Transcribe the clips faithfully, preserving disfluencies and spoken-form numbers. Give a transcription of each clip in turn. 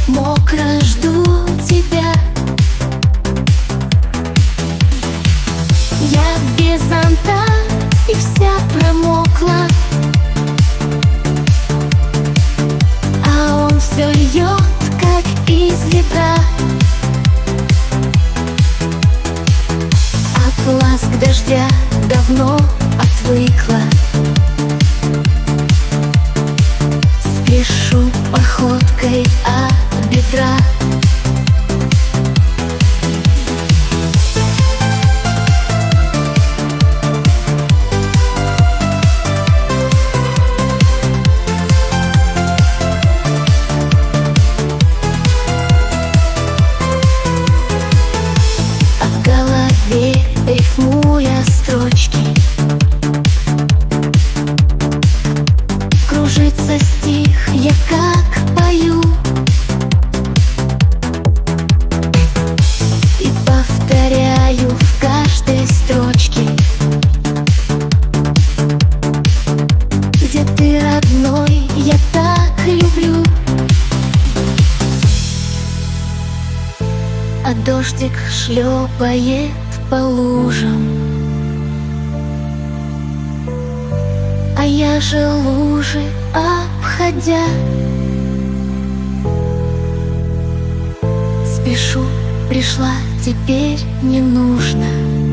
мокро жду тебя. Я без зонта и вся промокла, а он все льет, как из ведра. От ласк дождя давно отвыкла, спешу походкой от бедра. А в голове рифмуя строчки кружится стих, я как пою и повторяю в каждой строчке: где ты, родной, я так люблю. А дождик шлепает по лужам, а я же лужи обходя спешу, пришла, теперь не нужно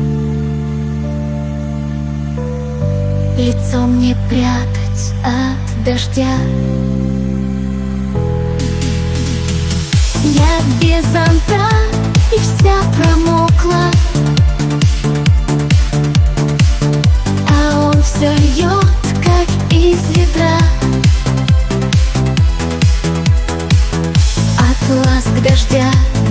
лицо мне прятать от дождя. Я без зонта и вся промокла, а он все льет, как из ведра. От ласк дождя